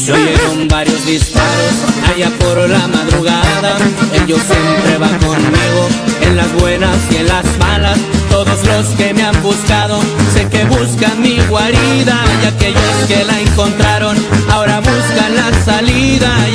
Se oyeron varios disparos allá por la madrugada. Ellos siempre van conmigo, en las buenas y en las malas. Todos los que me han buscado, sé que buscan mi guarida. Y aquellos que la encontraron, ahora buscan la salida.